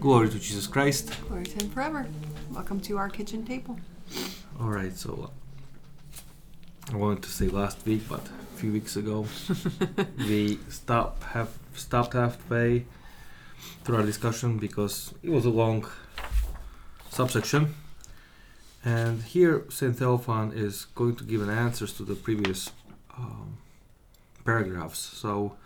Glory to Jesus Christ. Glory to Him forever. Welcome to our kitchen table. All right, so I wanted to say last week, but a few weeks ago we stopped halfway through our discussion because it was a long subsection. And here Saint Theophan is going to give an answers to the previous paragraphs. So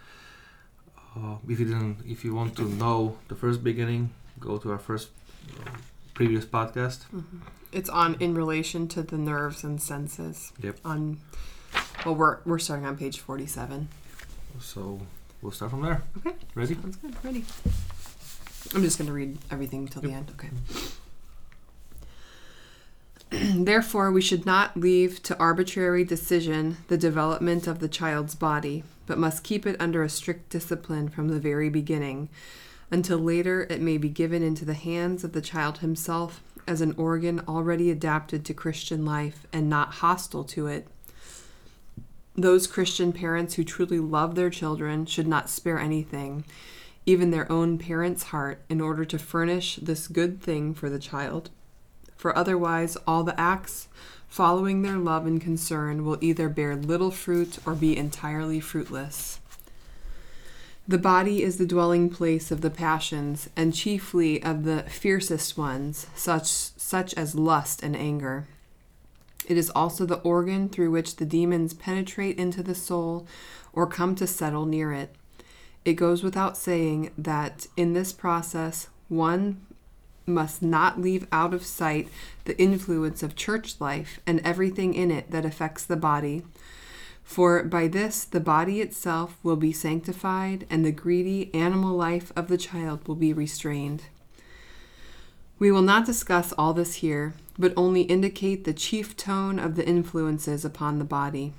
if you want to know the first beginning, go to our first previous podcast. Mm-hmm. It's in relation to the nerves and senses. Yep. We're starting on page 47. So we'll start from there. Okay. Ready? Sounds good. Ready. I'm just going to read everything till the end. Okay. Therefore, we should not leave to arbitrary decision the development of the child's body, but must keep it under a strict discipline from the very beginning, until later it may be given into the hands of the child himself as an organ already adapted to Christian life and not hostile to it. Those Christian parents who truly love their children should not spare anything, even their own parent's heart, in order to furnish this good thing for the child. For otherwise, all the acts following their love and concern will either bear little fruit or be entirely fruitless. The body is the dwelling place of the passions, and chiefly of the fiercest ones, such as lust and anger. It is also the organ through which the demons penetrate into the soul or come to settle near it. It goes without saying that in this process, one must not leave out of sight the influence of church life and everything in it that affects the body. For by this the body itself will be sanctified, and the greedy animal life of the child will be restrained. We will not discuss all this here, but only indicate the chief tone of the influences upon the body.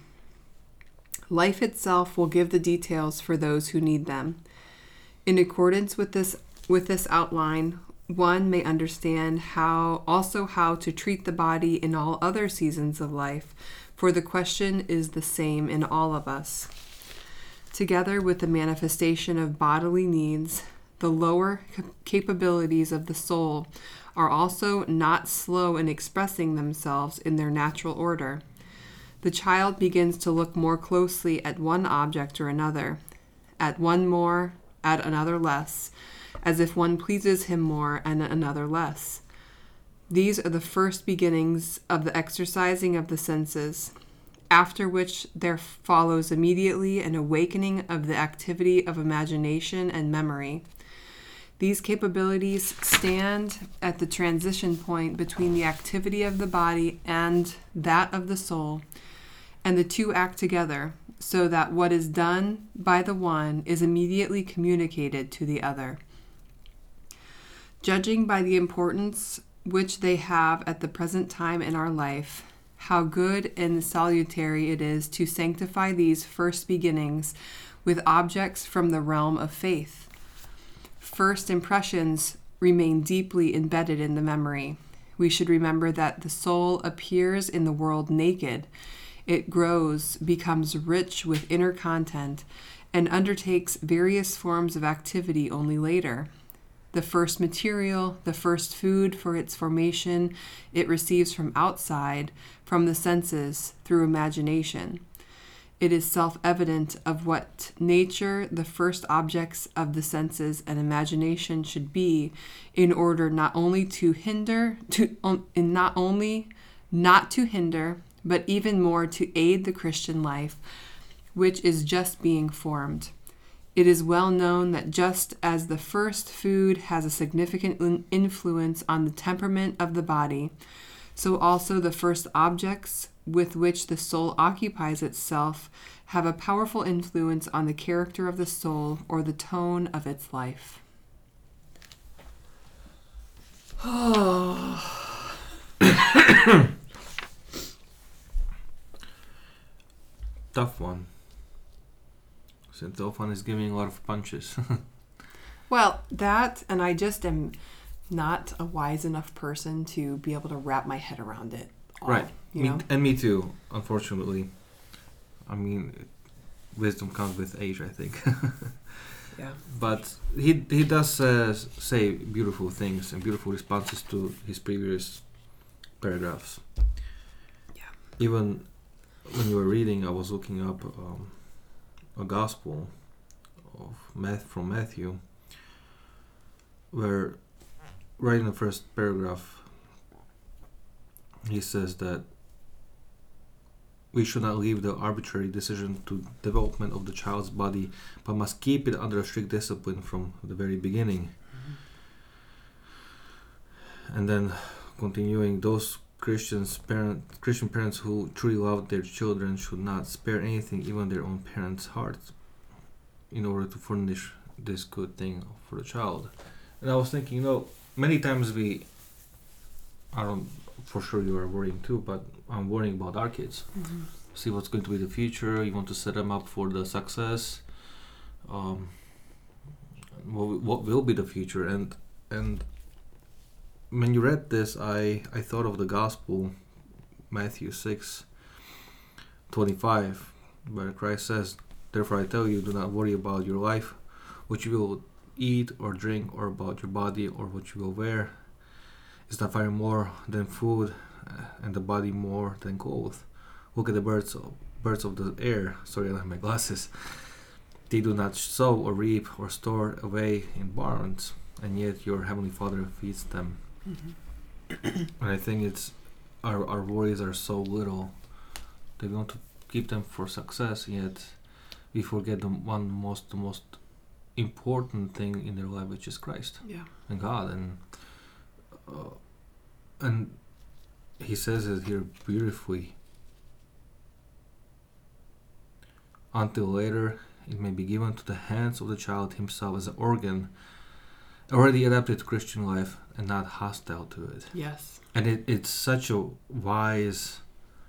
Life itself will give the details for those who need them. In accordance with this outline, one may understand how to treat the body in all other seasons of life, for the question is the same in all of us. Together with the manifestation of bodily needs, the lower capabilities of the soul are also not slow in expressing themselves in their natural order. The child begins to look more closely at one object or another, at one more, at another less, as if one pleases him more and another less. These are the first beginnings of the exercising of the senses, after which there follows immediately an awakening of the activity of imagination and memory. These capabilities stand at the transition point between the activity of the body and that of the soul, and the two act together, so that what is done by the one is immediately communicated to the other. Judging by the importance which they have at the present time in our life, how good and salutary it is to sanctify these first beginnings with objects from the realm of faith. First impressions remain deeply embedded in the memory. We should remember that the soul appears in the world naked. It grows, becomes rich with inner content, and undertakes various forms of activity only later. The first material, the first food for its formation, it receives from outside, from the senses, through imagination. It is self-evident of what nature the first objects of the senses and imagination should be, in order not to hinder, but even more to aid the Christian life, which is just being formed. It is well known that just as the first food has a significant influence on the temperament of the body, so also the first objects with which the soul occupies itself have a powerful influence on the character of the soul or the tone of its life. Tough one. Saint Theophan is giving a lot of punches. Well, that, and I just am not a wise enough person to be able to wrap my head around it all, right. You know? And me too, unfortunately. I mean, wisdom comes with age, I think. Yeah. But he does say beautiful things and beautiful responses to his previous paragraphs. Yeah. Even when you were reading, I was looking up a gospel from Matthew, where right in the first paragraph he says that we should not leave the arbitrary decision to development of the child's body, but must keep it under a strict discipline from the very beginning. And then continuing, those Christian parents who truly love their children should not spare anything, even their own parents' hearts, in order to furnish this good thing for the child. And I was thinking, many times for sure you are worrying too, but I'm worrying about our kids. Mm-hmm. See what's going to be the future. You want to set them up for the success. What will be the future? And when you read this, I thought of the gospel, Matthew 6:25, where Christ says, "Therefore I tell you, do not worry about your life, what you will eat or drink, or about your body, or what you will wear. Is not fire more than food, and the body more than clothes? Look at the birds of the air." Sorry, I don't have my glasses. "They do not sow or reap or store away in barns, and yet your heavenly Father feeds them." Mm-hmm. And I think it's our worries are so little. They want to keep them for success, yet we forget the most important thing in their life, which is Christ. Yeah. And God. And he says it here beautifully. "Until later it may be given to the hands of the child himself as an organ already adapted to Christian life and not hostile to it." Yes. And it's such a wise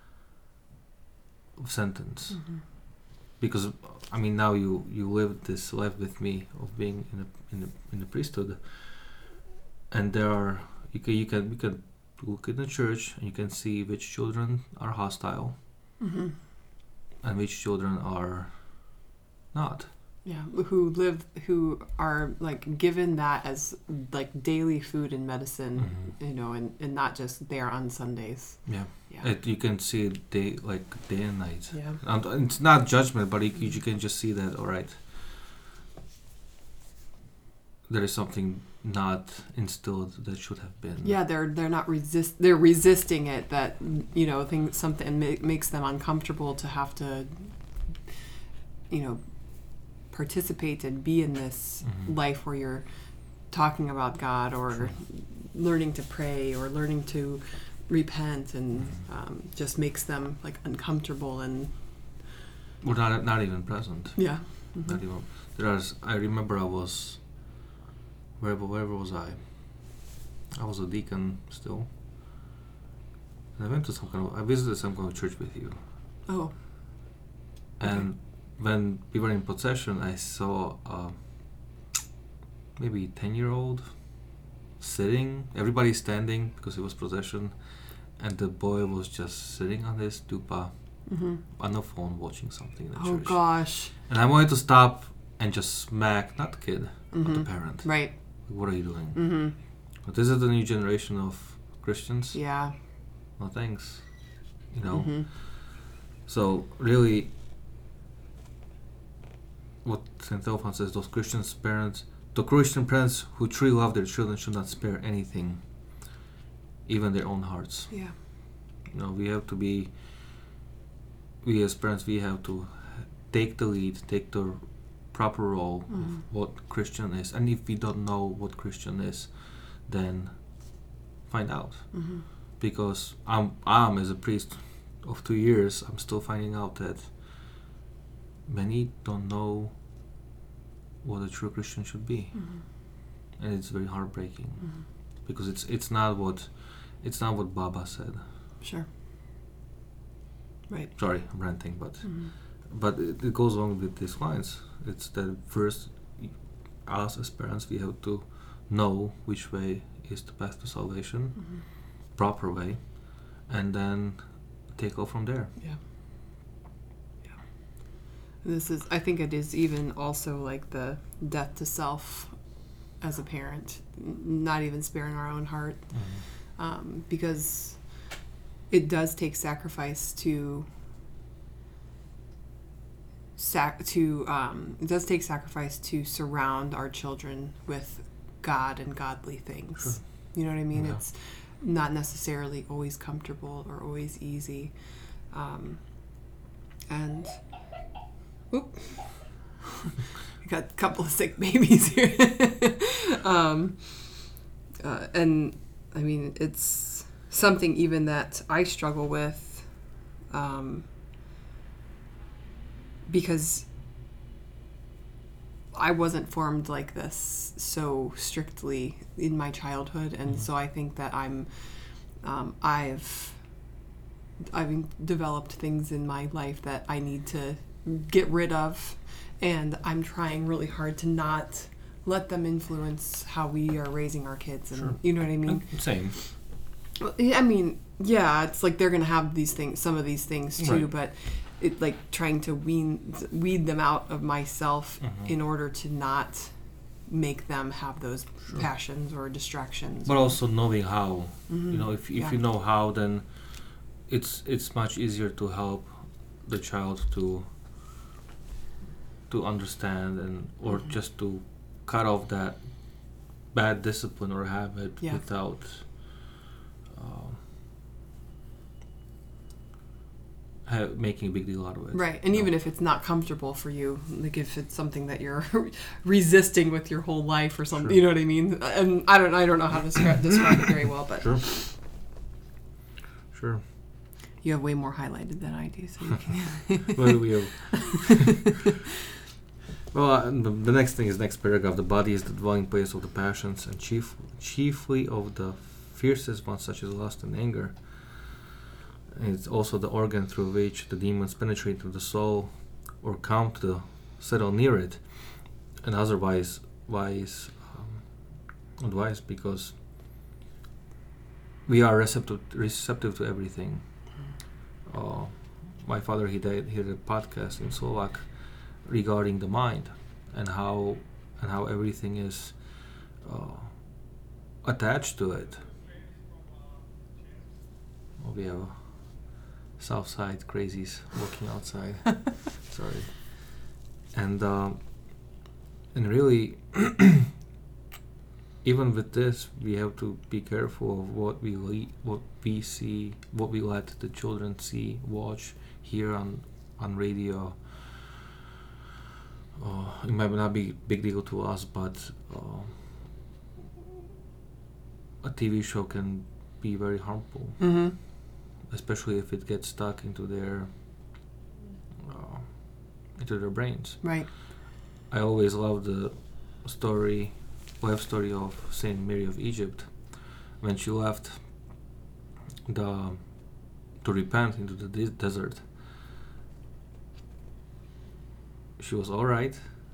sentence. Mm-hmm. Because now you live this life with me of being in the priesthood, and there are we can look in the church and you can see which children are hostile, Mm-hmm. and which children are not. Yeah, who are like given that as like daily food and medicine, and not just there on Sundays. Yeah. Yeah. You can see it day and night. Yeah. And it's not judgment, but you can just see that, all right, there is something not instilled that should have been. Yeah, they're not they're resisting it. That something makes them uncomfortable to have to participate and be in this life where you're talking about God or learning to pray or learning to repent, and just makes them like uncomfortable and Or not even present. yeah. Not even. I remember I was. Where was I? I was a deacon still. And I visited some kind of church with you. Oh. And when we were in procession, I saw maybe 10-year-old sitting. Everybody standing because it was procession, and the boy was just sitting on his stupa on the phone watching something in the church. Oh gosh. And I wanted to stop and just smack not the kid, but the parent. Right. What are you doing? But is it the new generation of Christians? Yeah. No thanks. So really, what St. Theophan says, the Christian parents who truly love their children should not spare anything, even their own hearts. Yeah. We as parents, we have to take the lead, take the proper role of what Christian is. And if we don't know what Christian is, then find out. Because I'm as a priest of 2 years, I'm still finding out that many don't know what a true Christian should be. And it's very heartbreaking. Because it's not what Baba said. Sure. Right. Sorry, I'm ranting, but it goes along with these lines. It's that first, us as parents, we have to know which way is the path to salvation, proper way, and then take off from there. Yeah. I think it is even also like the death to self as a parent, not even sparing our own heart, because it does take sacrifice to surround our children with God and godly things. Sure. You know what I mean? Yeah. It's not necessarily always comfortable or always easy. And whoop, we got a couple of sick babies here. And I mean, it's something even that I struggle with, because I wasn't formed like this so strictly in my childhood, and so I think that I've developed things in my life that I need to get rid of, and I'm trying really hard to not let them influence how we are raising our kids. And Sure. You know what I mean? Same. I mean, yeah, it's like they're gonna have these things, some of these things too, Right. but it like trying to weed them out of myself in order to not make them have those passions or distractions. But also knowing how. You know, if Yeah. you know how, then it's much easier to help the child to understand and or just to cut off that bad discipline or habit Yeah. without making a big deal out of it. Right, and even if it's not comfortable for you, like if it's something that you're resisting with your whole life or something, Sure. you know what I mean? And I don't know how to describe it very well, but Sure. you have way more highlighted than I do, so you can. Well, we have. Well, the next thing is next paragraph. The body is the dwelling place of the passions, and chiefly of the fiercest ones, such as lust and anger. And it's also the organ through which the demons penetrate into the soul, or come to settle near it. And otherwise, advice, because we are receptive to everything. My father, he did a podcast in Slovak regarding the mind and how everything is attached to it. We have South Side crazies walking outside. Sorry. And really, even with this, we have to be careful of what we see, what we let the children see, watch, hear on radio. It might not be a big deal to us, but a TV show can be very harmful, especially if it gets stuck into their brains. Right. I always love the life story of Saint Mary of Egypt, when she left to repent into the desert. She was all right,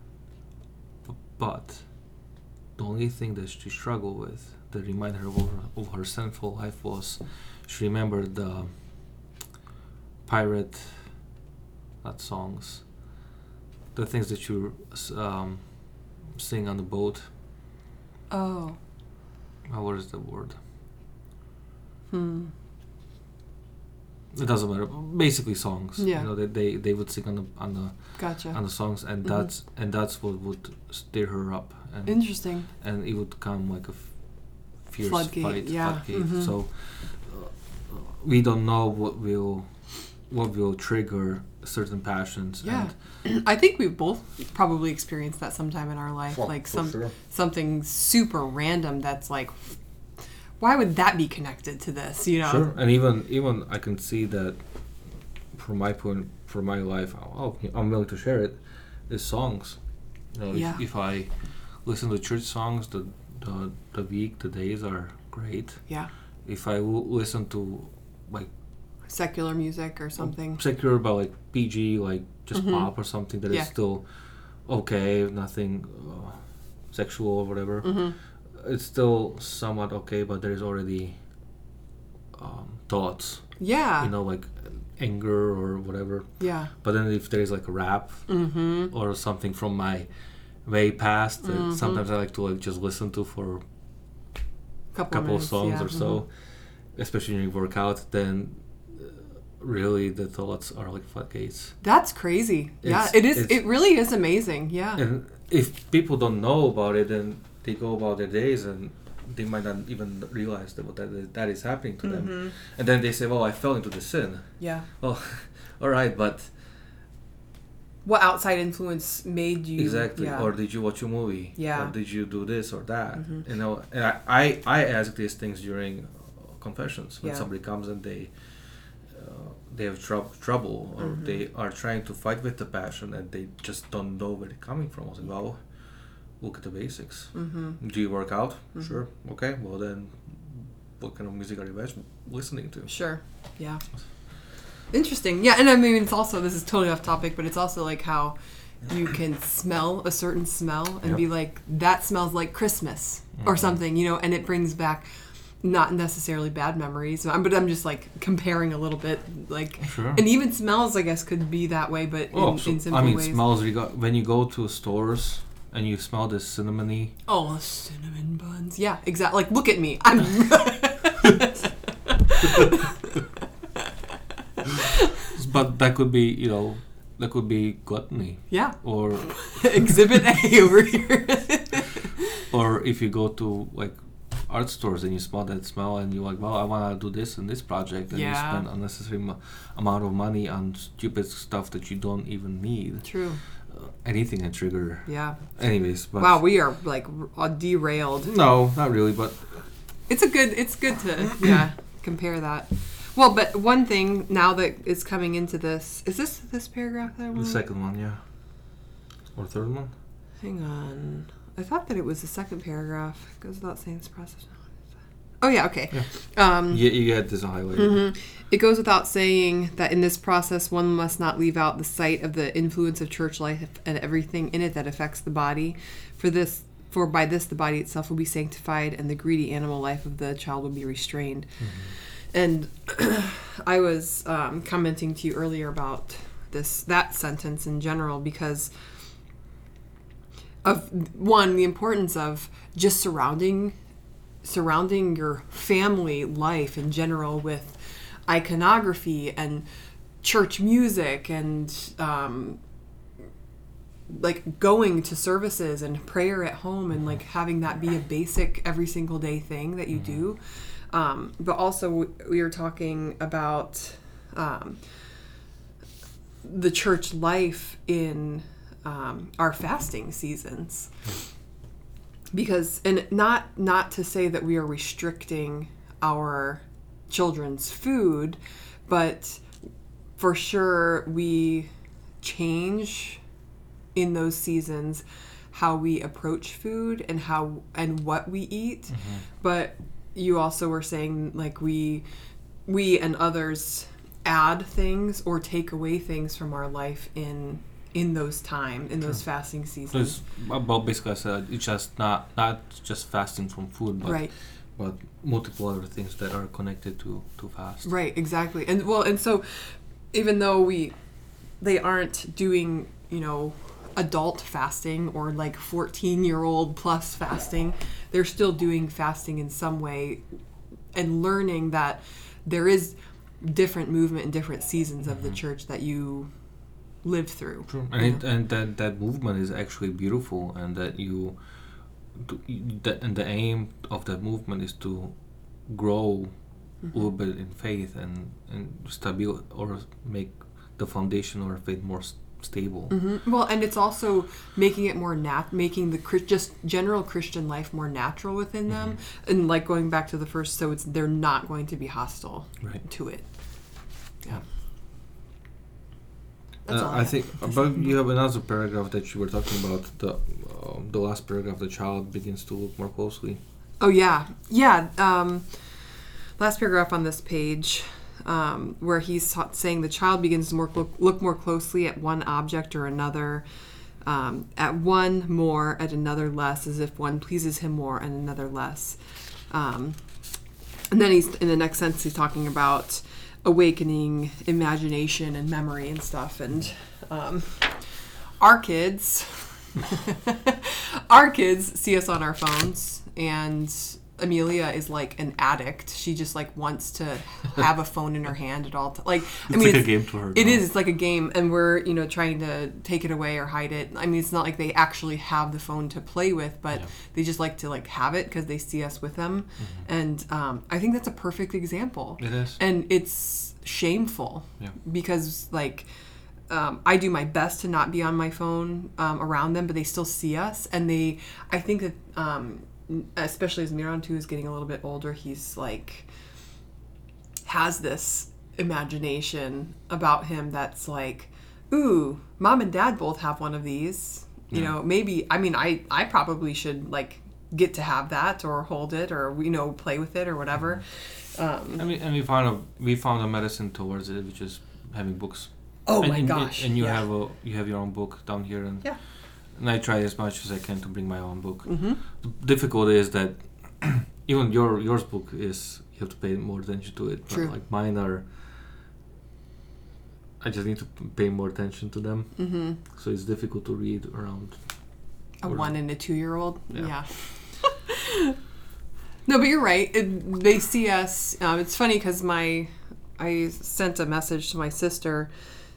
but the only thing that she struggled with, that reminded her of her sinful life, was she remembered the pirate, not songs, the things that you sing on the boat. Oh. What is the word? It doesn't matter. Basically, songs. Yeah. You know, they would sing on Gotcha. the songs, and that's what would stir her up, and Interesting. and it would come like a fierce Floodgate, fight. yeah. Floodgate. So we don't know what will trigger certain passions. Yeah. I think we've both probably experienced that sometime in our life, like sure. something super random that's like, why would that be connected to this, you know? Sure, and even I can see that from my life. I'm willing to share it. Is songs. You know, Yeah. if I listen to church songs, the days are great. Yeah. If I listen to like Secular music or something. secular, but like PG, like just pop or something that is Yeah. still okay, nothing sexual or whatever. It's still somewhat okay, but there's already thoughts. Yeah. You know, like anger or whatever. Yeah. But then if there is like a rap or something from my way past, sometimes I like to like just listen to for a couple of songs or so, especially when you work out. Then really the thoughts are like floodgates. That's crazy. Yeah, it is. It really is amazing. Yeah. And if people don't know about it, then they go about their days and they might not even realize that is happening to them. And then they say, well, I fell into the sin. Yeah. Well, all right, but what outside influence made you... Exactly. Yeah. Or did you watch a movie? Yeah. Or did you do this or that? You know, and I ask these things during confessions when somebody comes and they have trouble or they are trying to fight with the passion and they just don't know where they're coming from. I was like, well, look at the basics. Do you work out? Sure. Okay. Well, then what kind of music are you listening to? Sure. Yeah. Interesting. Yeah, and I mean, it's also, this is totally off topic, but it's also like how you can smell a certain smell and be like, that smells like Christmas or something, you know, and it brings back not necessarily bad memories, but I'm just like comparing a little bit, like, and even smells, I guess, could be that way, but in simple ways. Smells, when you go to stores and you smell this cinnamony. Oh, cinnamon buns. Yeah, exactly. Like, look at me. I'm... But that could be, you know, that could be gluttony. Yeah. Or Exhibit A over here. Or if you go to like art stores and you smell that smell and you're like, well, I want to do this in this project, and you spend unnecessary amount of money on stupid stuff that you don't even need. True. Anything can trigger. Yeah. Anyways, but wow, we are like derailed. No, not really, but it's good to compare that. Well, but one thing now that is coming into this, is this paragraph that I want? The second one, yeah. Or third one? Hang on. I thought that it was the second paragraph. It goes without saying this process. Oh, yeah, okay. Yeah, you had this highlighted. It goes without saying that in this process, one must not leave out the sight of the influence of church life and everything in it that affects the body. For by this, the body itself will be sanctified and the greedy animal life of the child will be restrained. And I was commenting to you earlier about that sentence in general because of, one, the importance of just surrounding your family life in general with iconography and church music and like going to services and prayer at home and like having that be a basic every single day thing that you do. But also we were talking about the church life in our fasting seasons. Because, and not to say that we are restricting our children's food, but for sure we change in those seasons how we approach food and what we eat. But you also were saying like we and others add things or take away things from our life in those those fasting seasons. Well, basically I said it's just not just fasting from food, but but multiple other things that are connected to fast. Right, exactly. And so even though they aren't doing, you know, adult fasting or like 14-year-old plus fasting, they're still doing fasting in some way and learning that there is different movement and different seasons of the church that you live through. True. And that movement is actually beautiful, and that and the aim of that movement is to grow a little bit in faith and stable, or make the foundation of our faith more stable. Well, and it's also making it more making the just general Christian life more natural within them, and like going back to the first, so they're not going to be hostile to it. Yeah. I think about you have another paragraph that you were talking about, the last paragraph, the child begins to look more closely. Oh yeah. Last paragraph on this page, where he's saying the child begins to look more closely at one object or another, at one more, at another less, as if one pleases him more and another less. And then he's in the next sentence he's talking about awakening imagination and memory and stuff. And our kids see us on our phones, and Amelia is like an addict. She just like wants to have a phone in her hand at all times. Like, it's like a game to her. It is. It's like a game, and we're trying to take it away or hide it. I mean, it's not like they actually have the phone to play with, but they just like to like have it because they see us with them. And I think that's a perfect example. It is, and it's shameful because like. I do my best to not be on my phone around them, but they still see us, and I think that especially as Miran too is getting a little bit older, he's like has this imagination about him that's like, ooh, mom and dad both have one of these. Maybe I probably should like get to have that or hold it or play with it or whatever. And we found a medicine towards it, which is having books. Oh my gosh! And you have your own book down here, and I try as much as I can to bring my own book. Mm-hmm. The difficulty is that even yours book is you have to pay more attention to it. True. But like mine are, I just need to pay more attention to them. Mm-hmm. So it's difficult to read around a 1 and a 2-year-old. Yeah. No, but you're right. They see us. It's funny because I sent a message to my sister.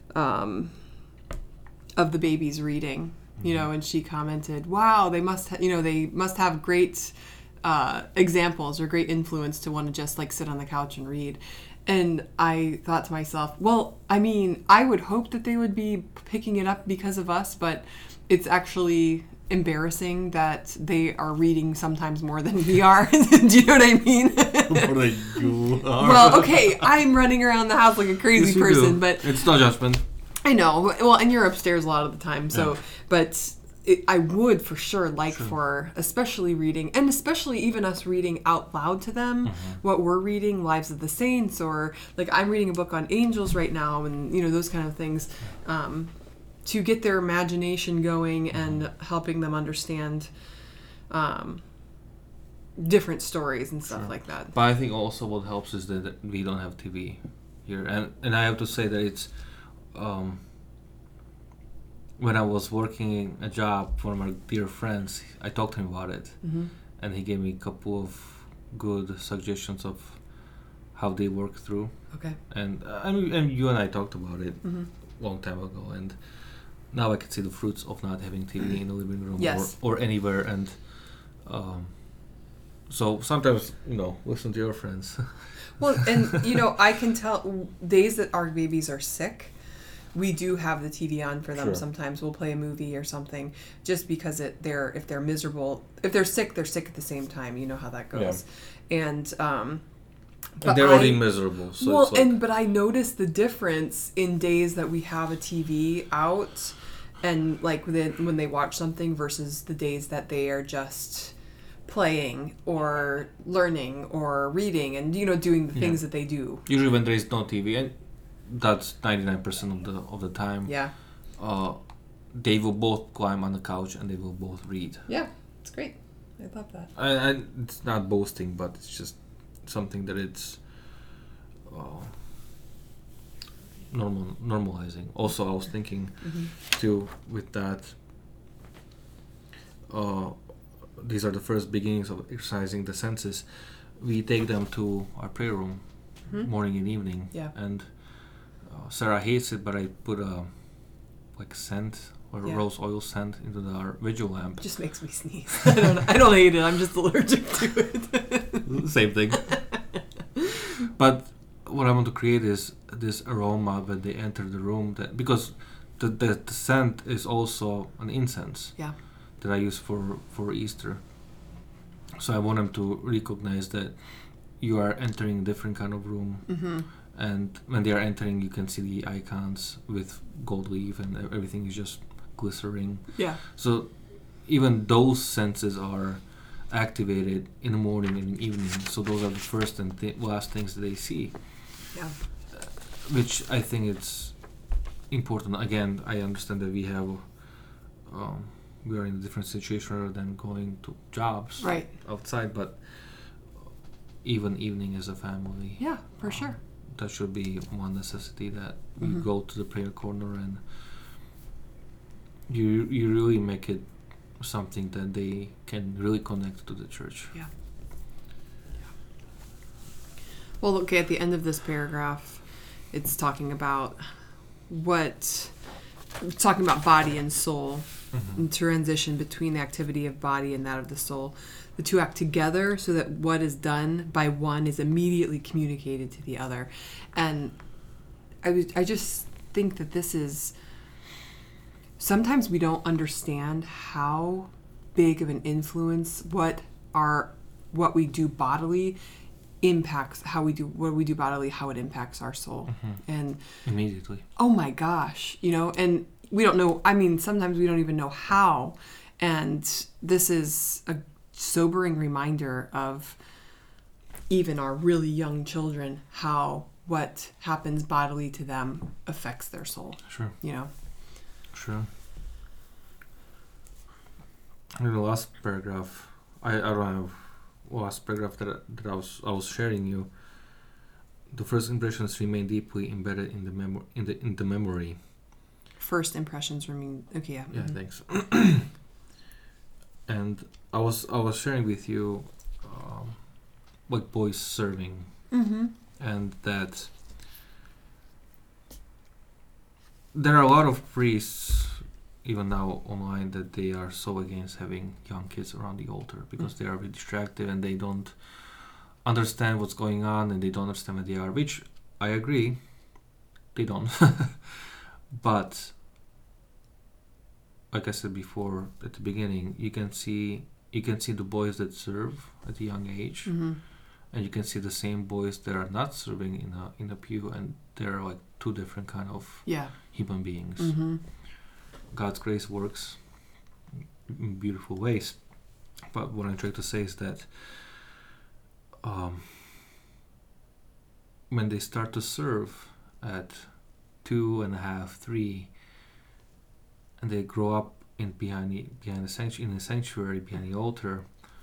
Of the babies reading, and she commented, "Wow, they must have great examples or great influence to want to just like sit on the couch and read." And I thought to myself, well, I mean, I would hope that they would be picking it up because of us, but it's actually embarrassing that they are reading sometimes more than we are. Do you know what I mean? More than you are. Well, okay, I'm running around the house like a crazy person, but it's no judgment. I know. Well, and you're upstairs a lot of the time, so but I would for sure like for especially reading, and especially even us reading out loud to them what we're reading, Lives of the Saints, or like I'm reading a book on angels right now, and those kind of things. To get their imagination going and helping them understand different stories and stuff like that. But I think also what helps is that we don't have TV here. And I have to say that it's... when I was working a job for my dear friends, I talked to him about it. Mm-hmm. And he gave me a couple of good suggestions of how they work through. Okay. And you and I talked about it a long time ago. And... now I can see the fruits of not having TV in the living room or anywhere, and so sometimes listen to your friends. Well, and I can tell days that our babies are sick, we do have the TV on for them. Sure. Sometimes we'll play a movie or something, just because if they're miserable, if they're sick at the same time. You know how that goes, and they're already miserable. So but I noticed the difference in days that we have a TV out, and like when they watch something versus the days that they are just playing or learning or reading and doing the things that they do. Usually when there is no TV, and that's 99% of the time. Yeah. They will both climb on the couch and they will both read. Yeah, it's great. I love that. And it's not boasting, but it's just something that it's normalizing. Also, I was thinking too with that. These are the first beginnings of exercising the senses. We take them to our prayer room, morning and evening. Yeah. And Sarah hates it, but I put scent or rose oil scent into our vigil lamp. It just makes me sneeze. I don't hate it. I'm just allergic to it. Same thing. But what I want to create is this aroma when they enter the room, because the scent is also an incense that I use for Easter. So I want them to recognize that you are entering a different kind of room, and when they are entering, you can see the icons with gold leaf and everything is just glittering. Yeah. So even those senses are activated in the morning and evening. So those are the first and last things that they see. Yeah. Which I think it's important. Again, I understand that we are in a different situation rather than going to jobs outside, but even evening as a family. Yeah, for sure. that should be one necessity, that you Mhm. go to the prayer corner and you really make it something that they can really connect to the church. Yeah. Well, okay, at the end of this paragraph, it's talking about body and soul, and transition between the activity of body and that of the soul. The two act together so that what is done by one is immediately communicated to the other. And I just think that this is, sometimes we don't understand how big of an influence what we do bodily impacts how we do bodily, how it impacts our soul. And Immediately. oh my gosh, and we don't know, sometimes we don't even know how. And this is a sobering reminder of even our really young children, how what happens bodily to them affects their soul. Sure. Sure. In the last paragraph, I don't have last paragraph that I was sharing you. The first impressions remain deeply embedded in the memory. First impressions remain. Okay, yeah. Yeah, thanks. And I was sharing with you, like boys serving, and that there are a lot of priests, even now online, that they are so against having young kids around the altar because they are really distracted and they don't understand what's going on and they don't understand what they are, which I agree, they don't. But like I said before at the beginning, you can see the boys that serve at a young age, and you can see the same boys that are not serving in a pew, and they're like two different kind of human beings. God's grace works in beautiful ways, but what I'm trying to say is that when they start to serve at 2.5, 3, and they grow up in the sanctuary, behind the altar,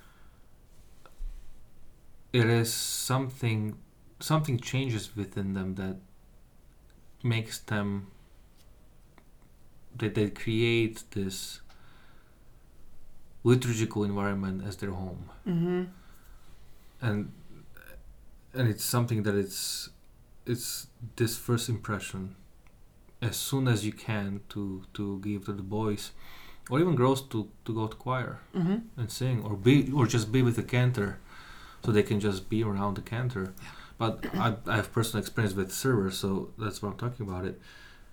it is something changes within them that makes them, that they create this liturgical environment as their home. And it's something that it's this first impression, as soon as you can, to give to the boys or even girls to go to choir and sing, or just be with the cantor, so they can just be around the cantor. But I have personal experience with servers, so that's what I'm talking about. It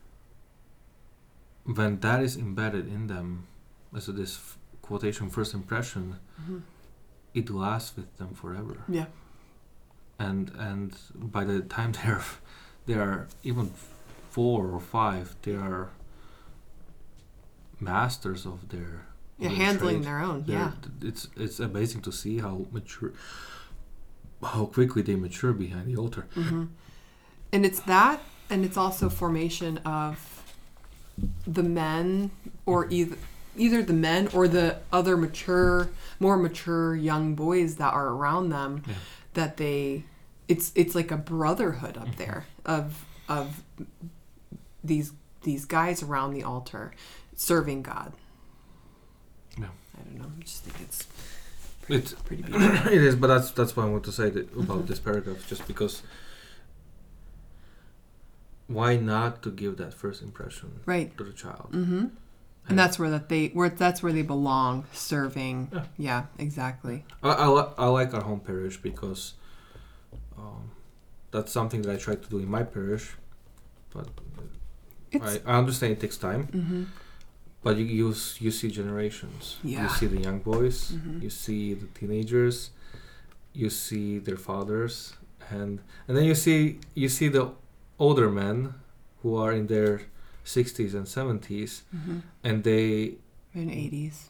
when that is embedded in them as this quotation first impression, it lasts with them forever. Yeah. And by the time they are even 4 or 5, they are masters of their handling trade. their own. It's amazing to see how quickly they mature behind the altar. And it's that, and it's also formation of the men, or either the men or the other more mature young boys that are around them, that it's like a brotherhood up there of these guys around the altar serving God. Yeah. I don't know. I just think it's It's pretty beautiful. It is, but that's what I want to say about this paragraph, just because why not to give that first impression to the child? And that's where they belong, serving. Yeah, exactly. I like our home parish because that's something that I try to do in my parish, but I understand it takes time. But you see generations. Yeah. You see the young boys, you see the teenagers, you see their fathers, and then you see the older men who are in their 60s and 70s, and they in 80s,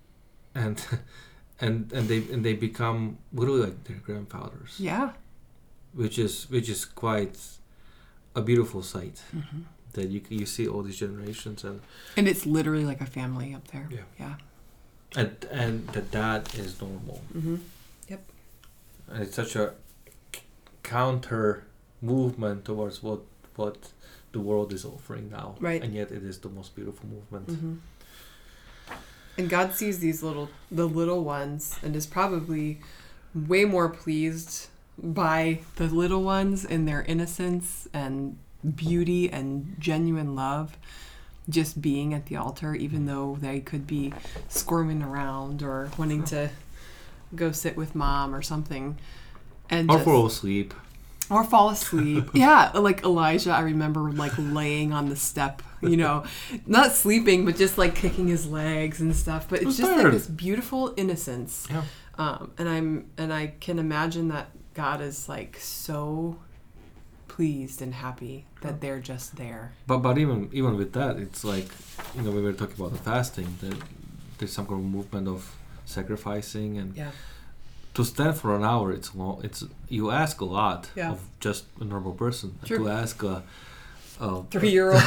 and they become literally like their grandfathers. Yeah. Which is quite a beautiful sight. That you see all these generations, and it's literally like a family up there. Yeah. And that is normal. Yep. And it's such a counter movement towards what the world is offering now. Right. And yet it is the most beautiful movement. Mm-hmm. And God sees the little ones and is probably way more pleased by the little ones in their innocence and beauty and genuine love, just being at the altar, even though they could be squirming around or wanting to go sit with mom or something. And or fall asleep. Or fall asleep. Yeah, like Elijah, I remember like laying on the step, not sleeping, but just like kicking his legs and stuff. But it's just tired. like this beautiful innocence. Yeah. And I can imagine that God is like so pleased and happy that they're just there. But even with that, it's like, we were talking about the fasting, that there's some kind of movement of sacrificing, and to stand for an hour, it's long. It's you ask a lot of just a normal person. True. To ask a 3-year-old.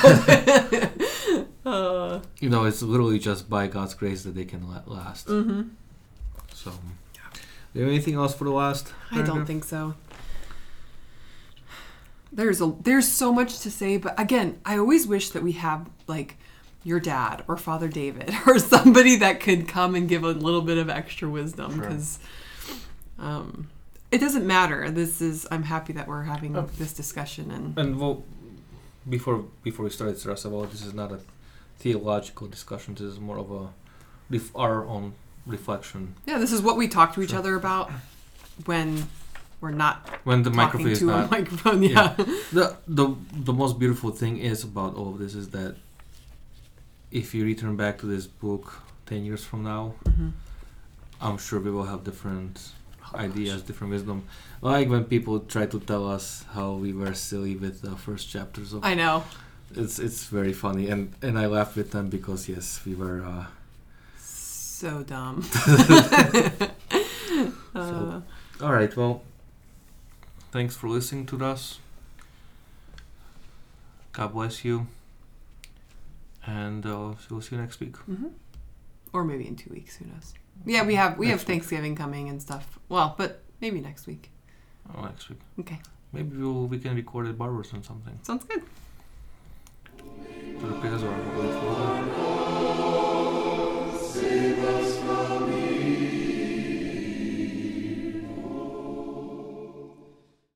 It's literally just by God's grace that they can last. Mm-hmm. So, do you have anything else for the last? I don't think so. There's so much to say, but again, I always wish that we have like your dad or Father David or somebody that could come and give a little bit of extra wisdom, because it doesn't matter. I'm happy that we're having this discussion and well, before we started, Sarasava, this is not a theological discussion. This is more of our own reflection. Yeah, this is what we talk to each other about when we're not the microphone is not a microphone. Yeah. The most beautiful thing is about all of this is that if you return back to this book 10 years from now, I'm sure we will have different ideas, different wisdom. Like when people try to tell us how we were silly with the first chapters of. I know. It's very funny, and I laugh with them because yes, we were so dumb. So, all right, well, thanks for listening to us. God bless you, and we'll see you next week. Mm-hmm. Or maybe in 2 weeks. Who knows? Yeah, we have Thanksgiving coming and stuff. Well, but maybe next week. Oh, next week. Okay. Maybe we can record at Barbers or something. Sounds good.